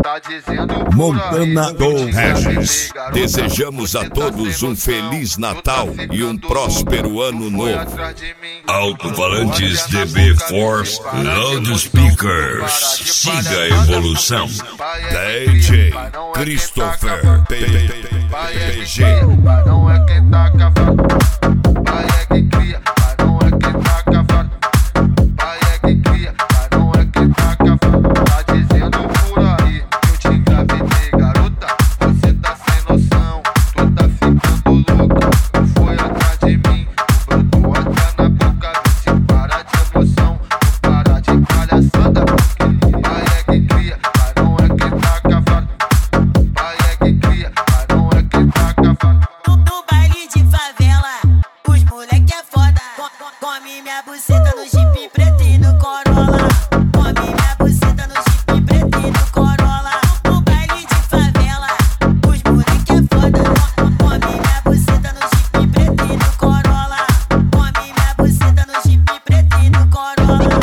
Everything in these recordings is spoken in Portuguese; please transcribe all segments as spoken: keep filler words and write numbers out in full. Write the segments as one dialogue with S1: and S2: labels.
S1: Montana com Regis. Desejamos a todos um Feliz Natal e um próspero Ano Novo.
S2: Alto-falantes D B Force Loudspeakers. Siga a evolução.
S1: D J Christopher P G.
S3: Não é quem tá cavado, pai é quem cria. Não é quem tá cavado, pai é quem cria. Não é quem tá cavado. Tá dizendo por aí que eu te engravidei, garota. Você tá sem noção, tu tá ficando louca. Tu foi atrás de mim, brotou até na boca. Vê se para de emoção, tu para de palhaçada. Porque pai é quem cria, não é quem tá cavado. Pai é quem cria, não é quem tá cavado.
S4: No baile de favela, os moleque é foda. Come minha buceta no Jeep preto e no Corolla. Come minha buceta no Jeep preto e no Corolla. No baile de favela, os moleque é foda. Come minha buceta no Jeep preto e no Corolla. Come minha buceta no Jeep preto e no Corolla.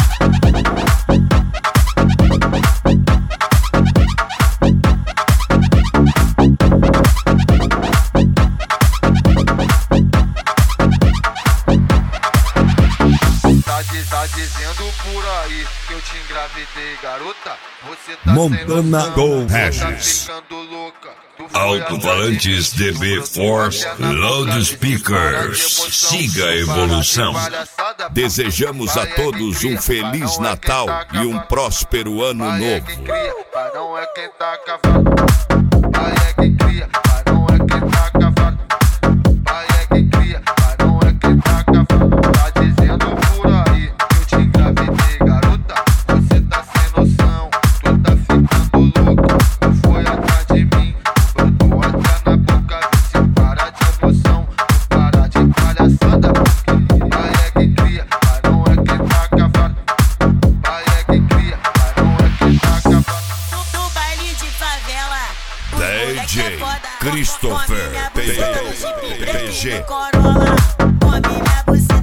S3: Tá dizendo por aí que eu te engravidei, garota. Você tá
S1: Montana
S3: sem
S1: com
S3: noção, tá
S1: Regis.
S3: ficando louca. Tu foi
S2: Alto-falantes D B Force Loudspeakers. Siga a evolução.
S1: Desejamos a todos um Feliz Natal e um próspero Ano
S3: Pai é
S1: Novo.
S3: quem cria, pai não é quem tá cavado. Pai é quem cria, pai não é quem tá cavado. Pai é quem cria, pai não é quem tá cavado. Tá dizendo por aí que eu te engravidei, garota. Você tá sem noção, tu tá ficando louca. Tu foi atrás de mim, brotou até na boca. Vê se para de emoção, tu para de palhaçada. Porque pai é quem cria, pai não é quem tá cavado. Pai é quem cria, pai não é quem tá cavado.
S4: No, no baile de favela, os
S1: D
S4: moleque é
S1: J
S4: foda.
S1: Christopher
S4: Come minha
S1: P
S4: buceta no Jeep preto e
S1: G.
S4: no Corolla. Come minha buceta